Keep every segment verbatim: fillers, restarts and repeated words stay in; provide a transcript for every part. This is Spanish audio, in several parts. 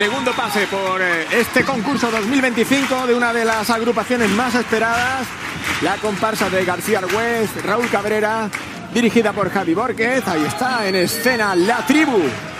Segundo pase por este concurso dos mil veinticinco de una de las agrupaciones más esperadas, la comparsa de García Argüez, Raúl Cabrera, dirigida por Javi Borquez. Ahí está en escena La Tribu.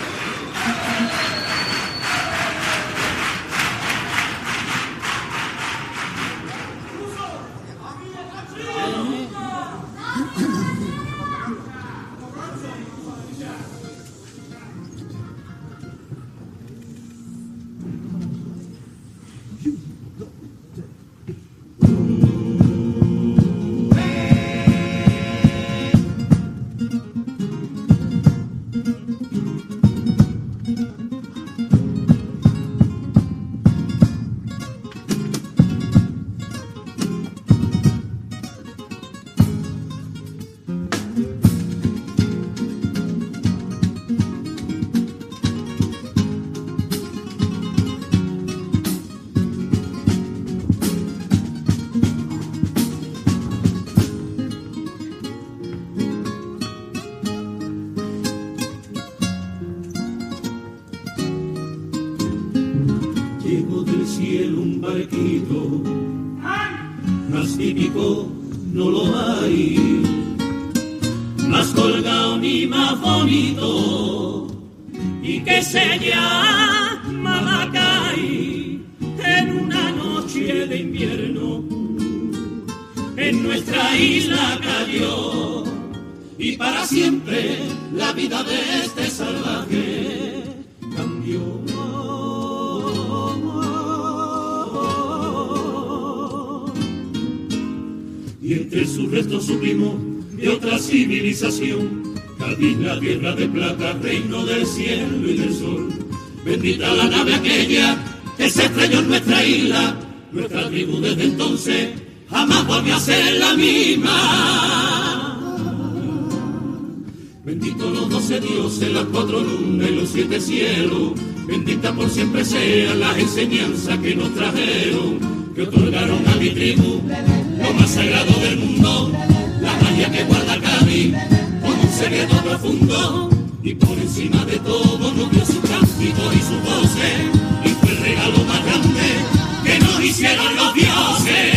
Cádiz, la tierra de plata, reino del cielo y del sol. Bendita la nave aquella que se estrelló en nuestra isla. Nuestra tribu desde entonces jamás volvió a ser la misma. Benditos los doce dioses, las cuatro lunas y los siete cielos. Bendita por siempre sean las enseñanzas que nos trajeron, que otorgaron a mi tribu lo más sagrado del mundo, la magia que guarda Cádiz con un secreto profundo, y por encima de todo nos dio su cántico y su voces, y fue el regalo más grande que nos hicieron los dioses.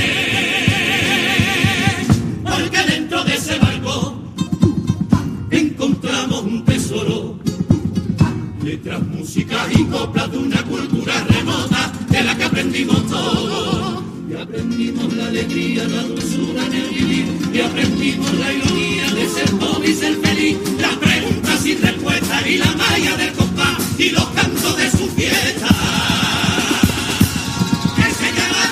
Porque dentro de ese barco encontramos un tesoro, letras, músicas y coplas de una cultura remota de la que aprendimos todo. Y aprendimos la alegría, la dulzura en el vivir, y aprendimos la ironía de ser pobre y ser feliz, las preguntas sin respuesta y la magia del compás y los cantos de su fiesta. Que se llama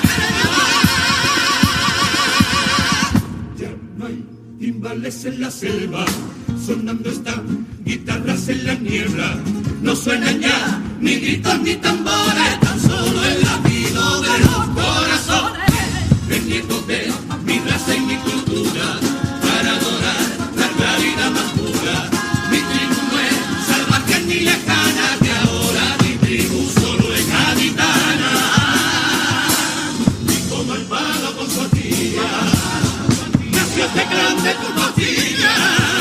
carnaval. Ya no hay timbales en la selva, sonando están guitarras en la niebla, no suenan ya ni gritos ni tambores, tan solo el latido de los corazones, vendiendo de mi raza y mi cultura, para adorar la claridad más pura. Mi tribu no es salvaje ni lejana, que ahora mi tribu solo es gaditana. Y como el palo con su tía, nació este grande tu costilla.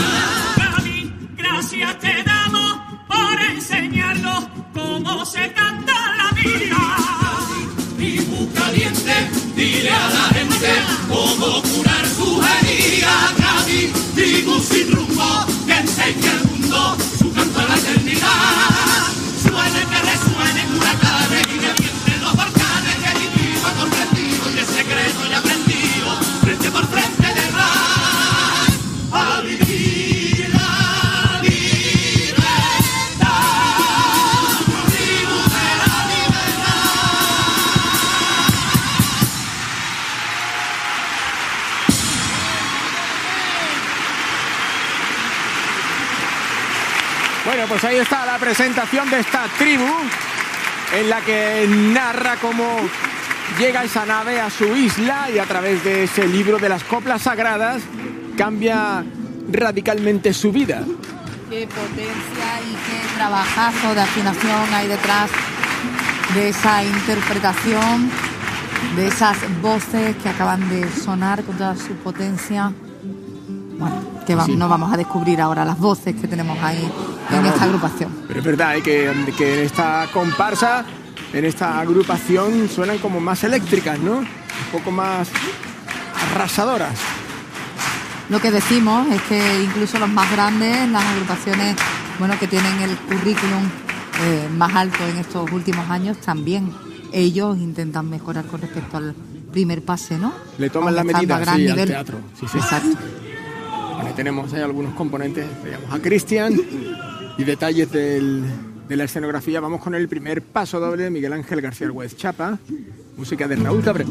Gracias te damos por enseñarnos cómo se canta la vida. Tribu caliente, dile a la gente cómo curar su herida. Cádiz, tribu sin rumbo, que enseña al mundo su canto a la eternidad. Suene que resuene huracanes y revienten los volcanes, que vivido, comprendido y el secreto ya aprendido, frente por frente de rap, a vivir la libertad, tribu de la Bueno, pues ahí está la presentación de esta tribu, en la que narra cómo llega esa nave a su isla y a través de ese libro de las coplas sagradas cambia radicalmente su vida. Qué potencia y qué trabajazo de afinación hay detrás de esa interpretación, de esas voces que acaban de sonar con toda su potencia. Bueno, que va, sí. No vamos a descubrir ahora las voces que tenemos ahí en Vamos, esta agrupación. Pero es verdad, ¿eh? que, que en esta comparsa en esta agrupación suenan como más eléctricas, ¿no? Un poco más arrasadoras. Lo que decimos es que incluso los más grandes, las agrupaciones, bueno, que tienen el currículum eh, más alto en estos últimos años, también ellos intentan mejorar con respecto al primer pase, ¿no? Le toman la medida, sí, al teatro. Sí, sí. Exacto. Bueno, tenemos ahí algunos componentes, veamos a Cristian y detalles del, de la escenografía. Vamos con el primer paso doble de Miguel Ángel García Argüez Chapa, música de Raúl Cabré.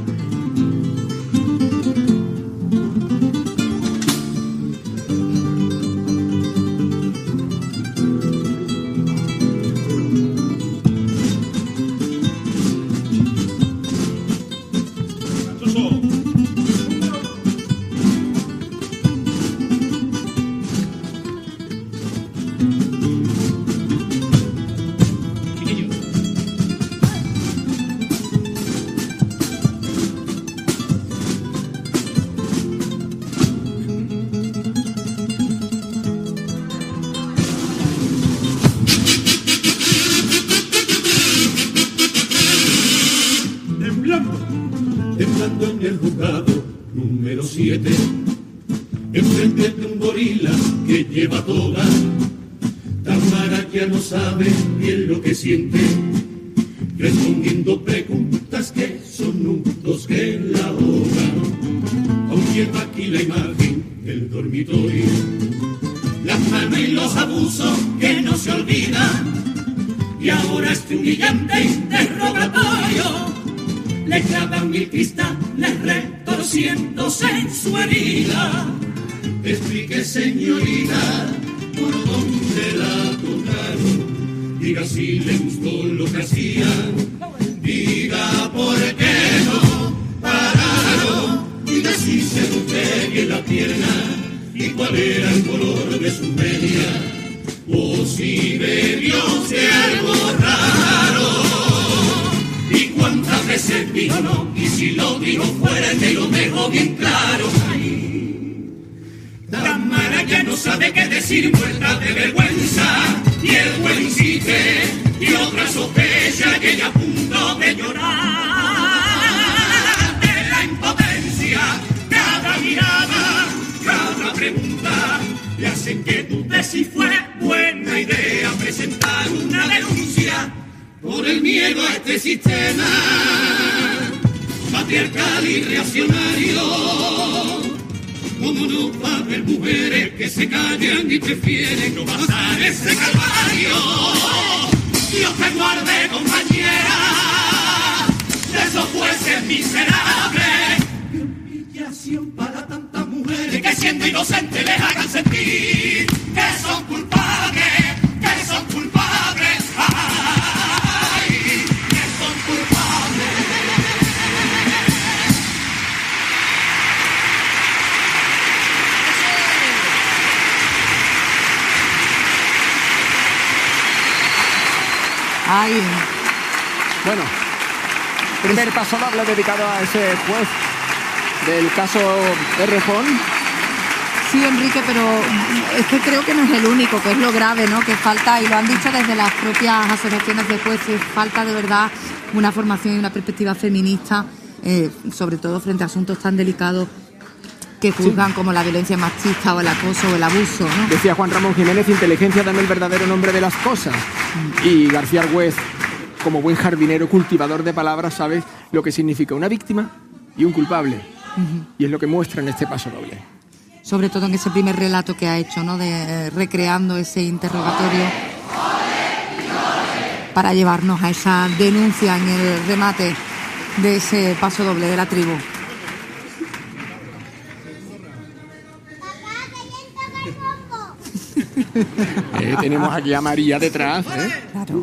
Temblando en el juzgado número siete, enfrente de un gorila que lleva toga, Tamara ya no sabe bien lo que siente, respondiendo preguntas que son nudos que la ahogan. Aún lleva aquí la imagen del dormitorio, las manos y los abusos que no se olvidan, y ahora este humillante interrogatorio le clavan mil cristales retorciéndose en su herida. Explique, señorita, por dónde la tocaron. Diga si le gustó lo que hacían. Diga por qué no pararon. Diga si se rompe bien la pierna y cuál era el color de su media. O si bebió de algo raro. Y cuántas veces dijo no, y si lo dijo fuera que lo dejo bien claro. Ay, Tamara ya no sabe qué decir, muerta de vergüenza, y el juez insiste, y otra sospecha, y ella a punto de llorar. De la impotencia, cada mirada, cada pregunta, le hacen que dudes si fue buena idea presentar una denuncia por el miedo a este sistema patriarcal y reaccionario. Como no va a haber mujeres que se callan y prefieren no pasar ese calvario. Dios te guarde, compañera, de esos jueces miserables. Qué humillación para tantas mujeres que siendo inocentes les hagan sentir que son culpables, que son culpables. Ay. Bueno, primer paso doble dedicado a ese juez del caso Errejón. Sí, Enrique, pero es que creo que no es el único, que es lo grave, ¿no? Que falta, y lo han dicho desde las propias asociaciones de jueces, falta de verdad una formación y una perspectiva feminista, eh, sobre todo frente a asuntos tan delicados que juzgan sí. como la violencia machista o el acoso o el abuso, ¿no? Decía Juan Ramón Jiménez, inteligencia dame el verdadero nombre de las cosas. Mm. Y García Argüez, como buen jardinero, cultivador de palabras, sabe lo que significa una víctima y un culpable. Uh-huh. Y es lo que muestra en este paso doble. Sobre todo en ese primer relato que ha hecho, ¿no? De eh, recreando ese interrogatorio para llevarnos a esa denuncia en el remate de ese paso doble de la tribu. Eh, tenemos aquí a María detrás, ¿eh? Claro.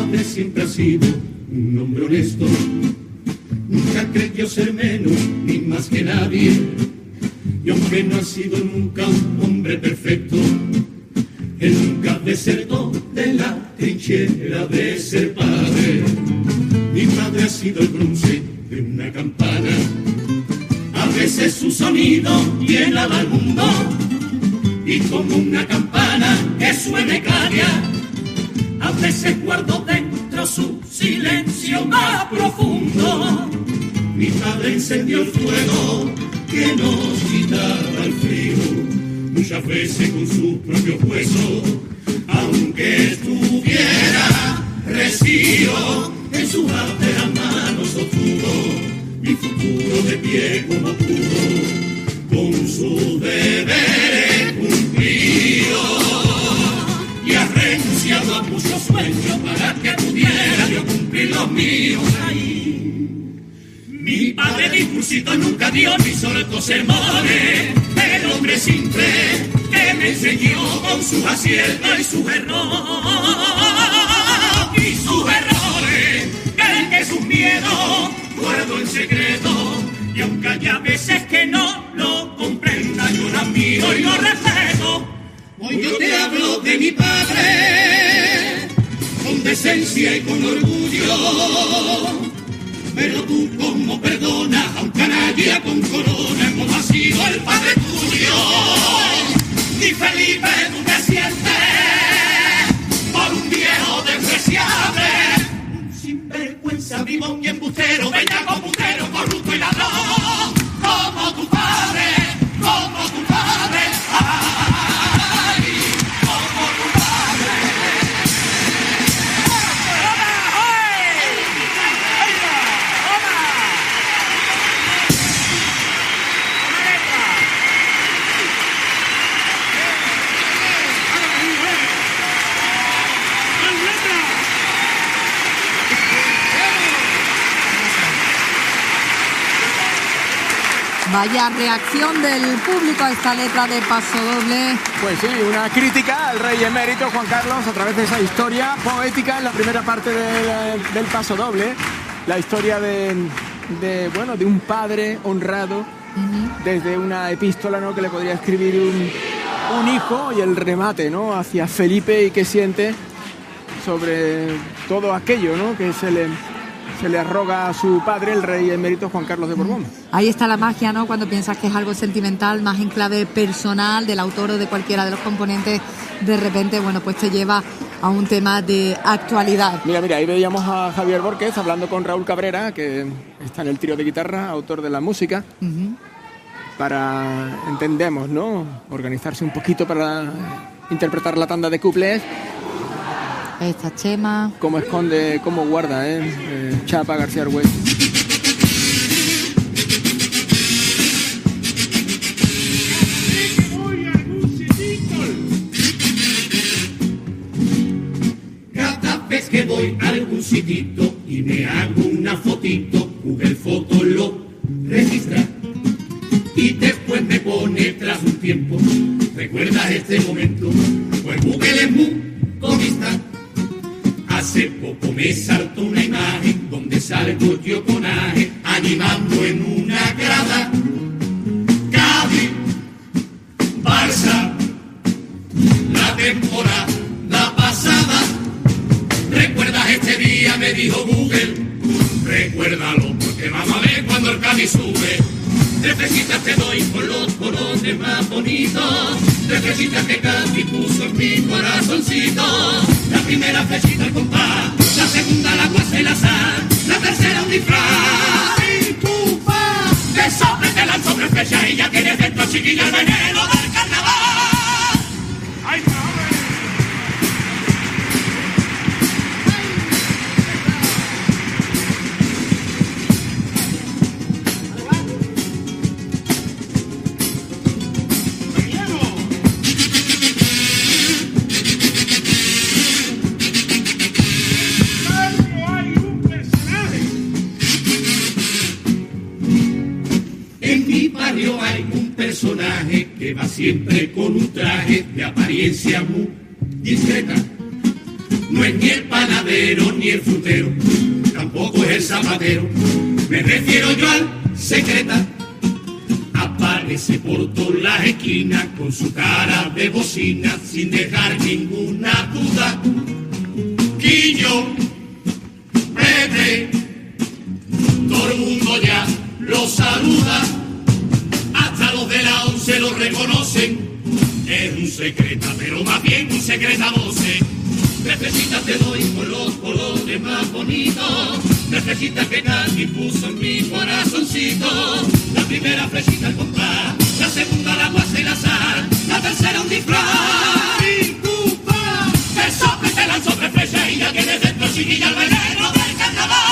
padre siempre ha sido un hombre honesto. Nunca creyó ser menos ni más que nadie. Y aunque no ha sido nunca un hombre perfecto, él nunca desertó de la trinchera de ser padre. Mi padre ha sido el bronce de una campana. A veces su sonido llenaba al mundo, y como una campana que suena y calla, a veces guardo dentro su silencio más profundo. Mi padre encendió el fuego que nos quitaba el frío, muchas veces con sus propios huesos, aunque estuviera recio, en su áspera mano sostuvo mi futuro de pie como pudo, con sus deberes cumplido y arrenciado a muchos sueños para que pudiera yo cumplir los míos. Ahí mi padre discursito nunca dio ni solo sermones, el hombre simple que me enseñó con sus aciertos y sus errores, y sus errores, que, que sus miedos guardo en secreto, y aunque haya veces que no lo comprenda, yo lo admiro y lo respeto. Hoy yo te hablo de mi padre, con decencia y con orgullo, pero tú como perdonas a un canalla con corona, como ha sido el padre tuyo. Ni Felipe tú te sientes por un viejo despreciable, un sinvergüenza, vivón y embustero, bellaco, putero, corrupto y ladrón, como tu padre, como tu padre, ay, como tu padre. Vaya reacción del público a esta letra de Pasodoble. Pues sí, una crítica al rey emérito Juan Carlos a través de esa historia poética en la primera parte del, del Pasodoble. La historia de, de, bueno, de un padre honrado, uh-huh, desde una epístola, ¿no?, que le podría escribir un, un hijo, y el remate, ¿no?, hacia Felipe y qué siente sobre todo aquello, ¿no?, que se le... se le arroga a su padre, el rey emérito Juan Carlos de Borbón. Ahí está la magia, ¿no?, cuando piensas que es algo sentimental, más en clave personal del autor o de cualquiera de los componentes, de repente, bueno, pues te lleva a un tema de actualidad. Mira, mira, ahí veíamos a Javier Borquez hablando con Raúl Cabrera, que está en el trío de guitarra, autor de la música, uh-huh, para, entendemos, ¿no?, organizarse un poquito para interpretar la tanda de cuplés. Esta Chema. Cómo esconde, cómo guarda, ¿eh? eh Chapa García Argüelles. Cada vez que voy a algún sitito y me hago una fotito, Google Fotos lo registra y después me pone tras un tiempo, ¿recuerdas este momento? Pues Google es muy comista. Hace poco me saltó una imagen donde salgo yo con aje animando en una grada Cádiz, Barça, la temporada pasada. ¿Recuerdas este día? Me dijo Google. Recuérdalo porque vamos a ver cuando el Cádiz sube. Tres flechitas te doy con los colores más bonitos. Tres flechitas que Cádiz puso en mi corazoncito. La primera flechita al compás, la segunda la guasa y la sal, la tercera un disfraz. Y tú vas de sobre te lanzo tres flechas y ya tienes dentro, chiquilla, el veneno del carnaval. ¡Ay, madre! Personaje que va siempre con un traje de apariencia muy discreta, no es ni el panadero ni el frutero, tampoco es el zapatero, me refiero yo al secreta. Aparece por todas las esquinas con su cara de bocina sin dejar ninguna duda. Quillo, Pepe, todo el mundo ya lo saluda, hasta los de la once lo reconocen. Es un secreta, pero más bien un secreta voce. Necesitas te doy con los colores más bonitos. Necesitas que Cádiz puso en mi corazoncito. La primera flechita al compás, la segunda la guasa y la sal, la tercera un disfraz. Y cupa, te sopla y te lanzo tres flechas y ya tienes dentro chiquilla el veneno del carnaval.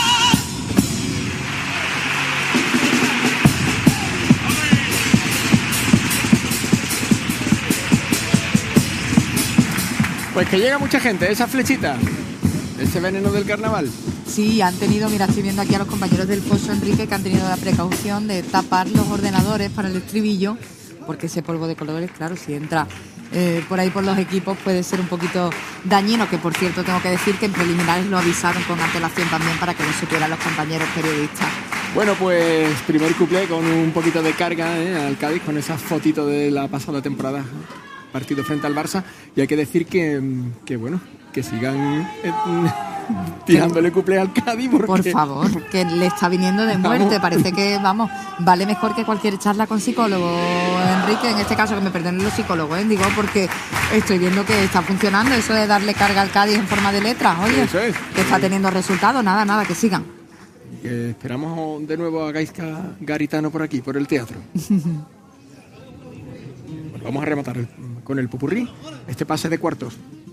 Pues que llega mucha gente, esa flechita, ese veneno del carnaval. Sí, han tenido, mira, estoy viendo aquí a los compañeros del Foso Enrique que han tenido la precaución de tapar los ordenadores para el estribillo, porque ese polvo de colores, claro, si entra eh, por ahí por los equipos puede ser un poquito dañino, que por cierto tengo que decir que en preliminares lo avisaron con antelación también para que lo supieran los compañeros periodistas. Bueno, pues primer cuplé con un poquito de carga eh, al Cádiz, con esa fotito de la pasada temporada, partido frente al Barça, y hay que decir que, que bueno, que sigan eh, tirándole cuplé al Cádiz porque... Por favor, que le está viniendo de muerte, vamos. Parece que, vamos, vale mejor que cualquier charla con psicólogo, Enrique, en este caso, que me perdonen los psicólogos, ¿eh? Digo, porque estoy viendo que está funcionando eso de darle carga al Cádiz en forma de letras, oye, eso es. Que está teniendo resultados, nada, nada, que sigan. Que esperamos de nuevo a Gaizka Garitano por aquí, por el teatro. Bueno, vamos a rematar el, con el popurrí, este pase de cuartos.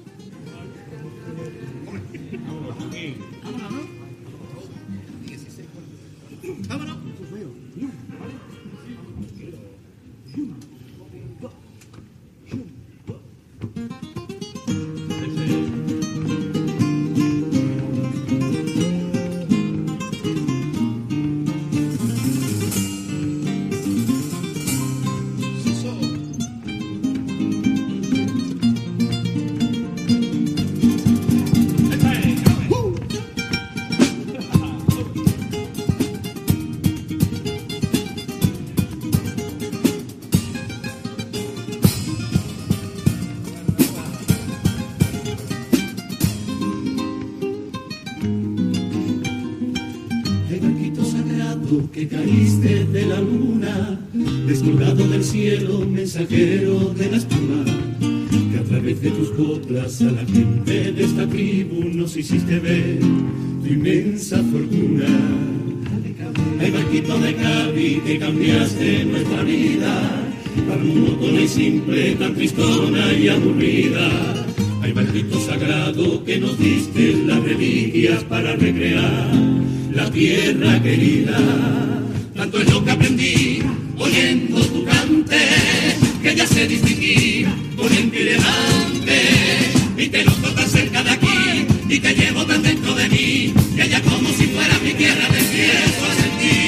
Que caíste de la luna, descolgado del cielo, mensajero de la espuma, que a través de tus coplas a la gente de esta tribu nos hiciste ver tu inmensa fortuna. Hay barquito de Cádiz que cambiaste nuestra vida, tan monótona y simple, tan tristona y aburrida. Hay barquito sagrado que nos diste las reliquias para recrear la tierra querida. Tanto es lo que aprendí oyendo tu cante, que ya se distinguía ponente y levante, y te noto tan cerca de aquí y te llevo tan dentro de mí, que ya como si fuera mi tierra te empiezo a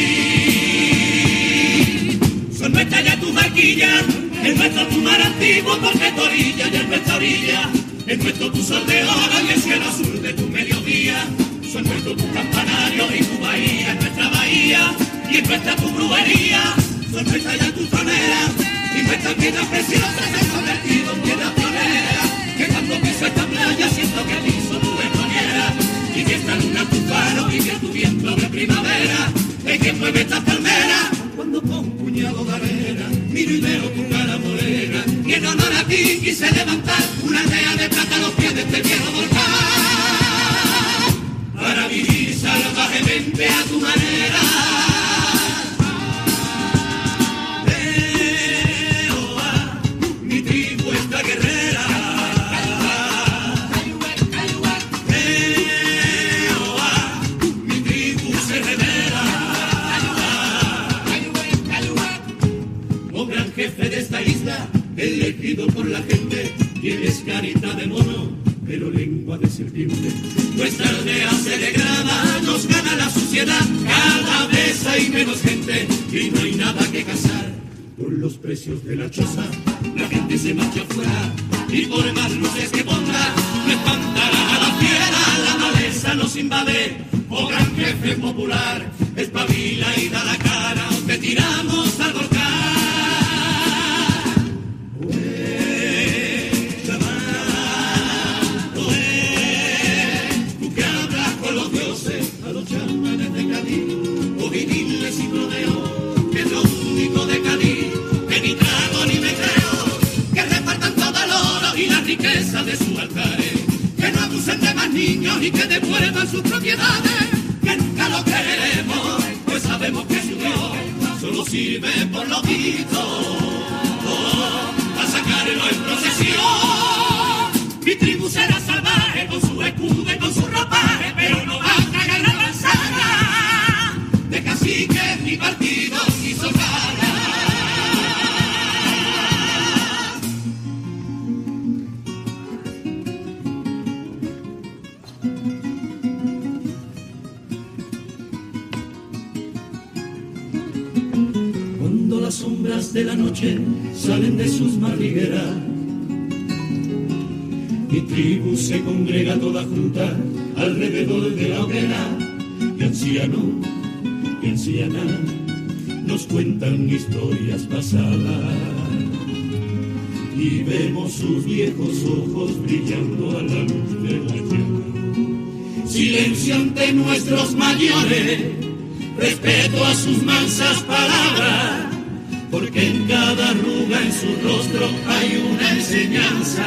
sentir. Son nuestras ya tus barquillas, es nuestro tu mar antiguo, porque tu orilla y es nuestra orilla, es nuestro tu sol de oro y el cielo azul de tu mediodía. Son nuestros tus campanarios y tu bahía, es nuestra bahía y es nuestra tu brujería. Son nuestras ya tus troneras y nuestras piedras preciosas se han convertido en piedras pioneras, que cuando piso esta playa siento que piso tu betoniera, y que esta luna tu faro y que tu viento de primavera es que mueve esta palmera. Cuando con un puñado de arena miro y veo tu cara morena, y en honor a ti quise levantar una aldea de plata a los pies de este viejo volcán, para vivir salvajemente a tu manera. Jehová, mi tribu está guerrera. Jehová, mi tribu se revela. Oh gran jefe de esta isla, elegido por la gente, tienes carita de mono, pero lengua de serpiente. Nuestra aldea se degrada, nos gana la suciedad, cada vez hay menos gente y no hay nada que cazar. Por los precios de la choza, la gente se marcha afuera, y por más luces que ponga, no espantará a la nos invade, oh gran jefe popular, espabila y da la cara o te tiramos al volcán. Oe, chaval, oe, tú que hablas con los dioses, a los chamanes de Cádiz, oye dile sin rodeo, que es lo único de Cádiz, que ni trago ni me creo, que repartan todo el oro y la riqueza de sus altares, que no abusen de más niños y que devuelvan sus propiedades, que nunca lo queremos, pues sabemos que su Dios solo sirve por lo visto, oh, a sacarlo en procesión. Mi tribu será salvaje con su escudo y con su ropaje, pero no va a tragar la manzana de caciques ni partido ni socana. Cuando las sombras de la noche salen de sus madrigueras, mi tribu se congrega toda junta alrededor de la hoguera, y ancianos y ancianas nos cuentan historias pasadas, y vemos sus viejos ojos brillando a la luz de la llama. Silencio ante nuestros mayores, respeto a sus mansas palabras, porque en cada arruga en su rostro hay una enseñanza.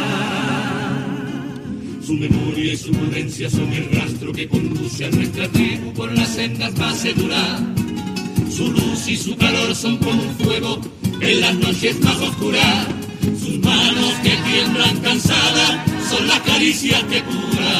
Su memoria y su prudencia son el rastro que conduce a nuestra tribu por las sendas más seguras. Su luz y su calor son como un fuego en las noches más oscuras. Sus manos que tiemblan cansadas son la caricia que cura.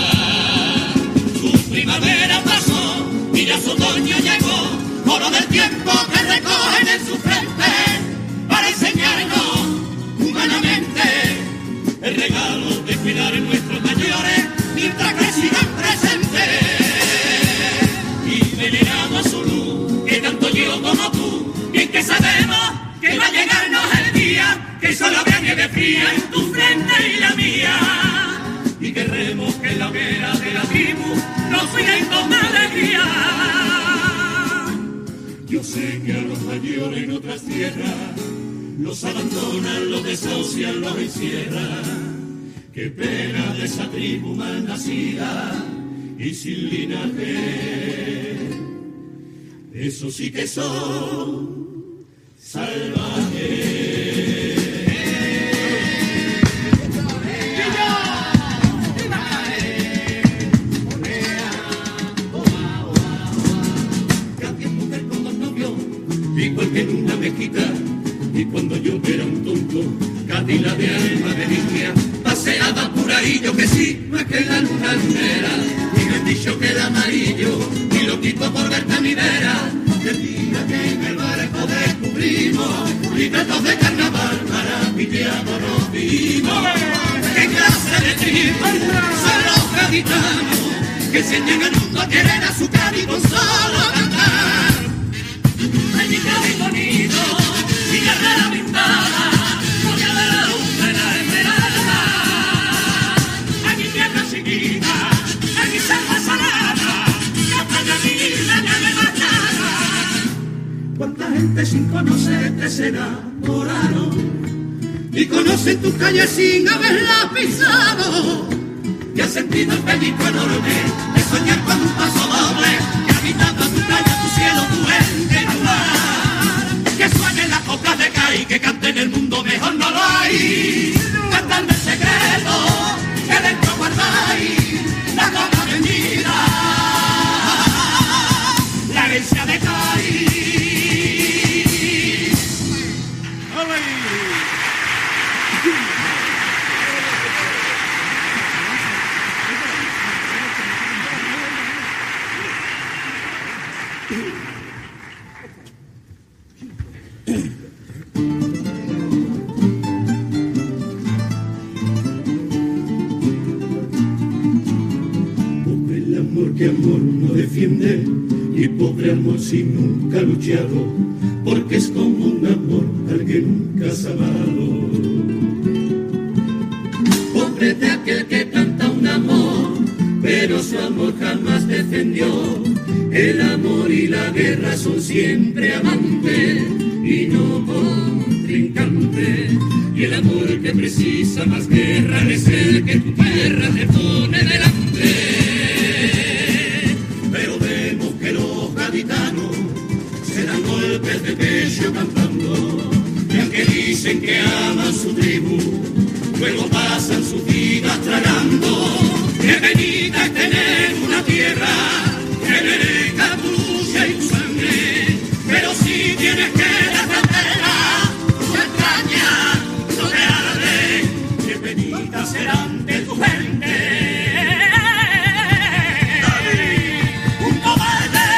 Su primavera pasó, mira su otoño llegó, oro del tiempo que recogen en su frente para enseñarnos humanamente el regalo de cuidar a nuestros mayores mientras que sigan presentes. Y veneramos su luz, que tanto yo como tú, bien que sabemos que va a llegarnos el día que solo habrá nieve fría en tu frente y la mía. Y querremos que en la hoguera de la tribu nos cuiden con alegría. Yo sé que a los mayores en otras tierras los abandonan, los desahucian, los encierran. Qué pena de esa tribu mal nacida y sin linaje. Eso sí que son salvajes. Igual que en una mezquita, y cuando yo era un tonto, Cadila de alma de niña, paseaba por ahí, yo que sí, no es que la luna lunera, y me han dicho que era amarillo, y lo quito por verte a mi vera, el día que en el barco descubrimos, libretos de carnaval, maravillados nos vimos. ¿Qué clase de tribu son los gaditanos, que enseñan al mundo a querer a su Cádiz con solo cantar? Ay, mi Cádiz bonito, mi carrera pintada, gloria de la luz de la esmeralda. Ay, mi tierra chiquita, ay, mi selva salada, canta de mí la nieve bajada. Cuánta gente sin conocerte se enamoraron y conocen tus calles sin haberlas pisado. Y has sentido el pellizco enorme de soñar con un paso doble, que habitando tu playa, tu cielo, tu ente, tu mar. Que suenen las coplas de Cádiz, que canten el mundo, mejor no lo hay. Cantando el secreto que dentro guardáis, la copa vendida, la herencia de Cádiz. Que amor no defiende y pobre amor si nunca ha luchado, porque es como un amor al que nunca has amado. Pobre de aquel que canta un amor pero se su amor jamás defendió. El amor y la guerra son siempre amantes y no contrincantes. Y el amor que precisa más guerra es el que tu tierra te pone delante. Pero vemos que los gaditanos se dan golpes de pecho cantando. Y aunque dicen que aman su tribu, luego pasan sus vidas tragando. Qué bonita es tener una tierra que merezca tu lucha y tu sangre, pero si tienes que defenderla, tu entraña no te arde. Qué bonitas serán de tu gente. Dale un cobarde,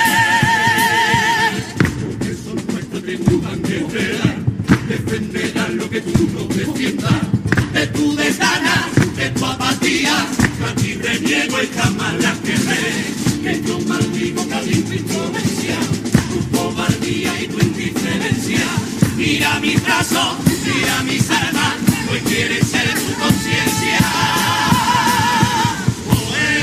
porque son nuestra tribu tan guerrera, defenderán lo que tú no defiendas. De tu desgana, de tu apatía, a ti reniego y jamás la querré. Que yo maldigo cada insolencia, tu cobardía y tu indiferencia. Mira mis brazos, mira mis armas, hoy quieren ser tu conciencia. Oe,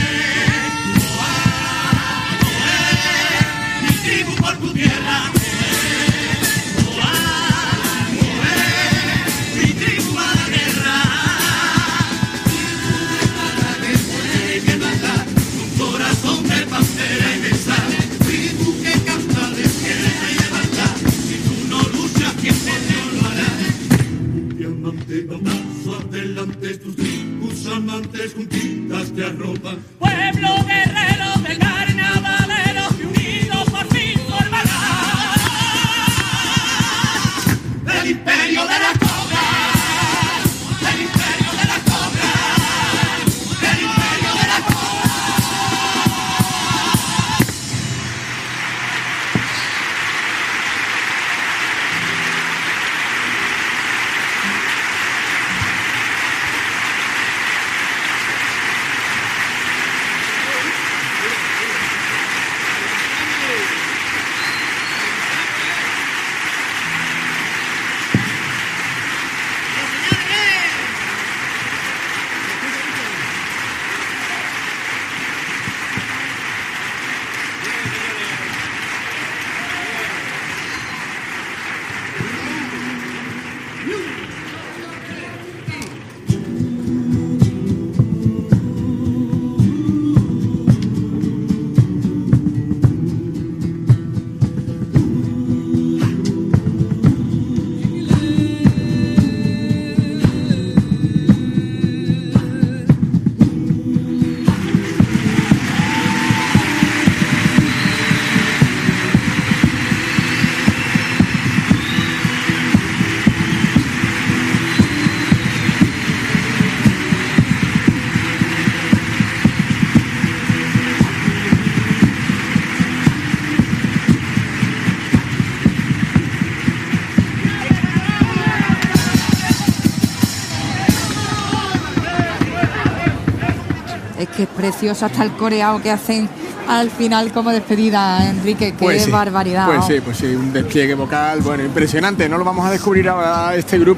oa, oe, mi tribu por tu tierra. Oe, oa, oe, mi tribu a la guerra. Que mata un corazón de pantera y de sal. Tribu que canta de izquierda y de banda. Si tú no luchas, ¿quién por Dios lo hará? Diamante, va un paso adelante, tus tribus amantes juntitas te arropan. Pueblo guerrero de carnavaleros que unidos por fin formarán El imperio de la cobra, el imperio de la cobra, el imperio de la cobra. Es que es precioso hasta el coreado que hacen al final como despedida, Enrique. Qué Pues sí, barbaridad. Pues ¿no? sí, pues sí, un despliegue vocal, bueno, impresionante. No lo vamos a descubrir ahora este grupo.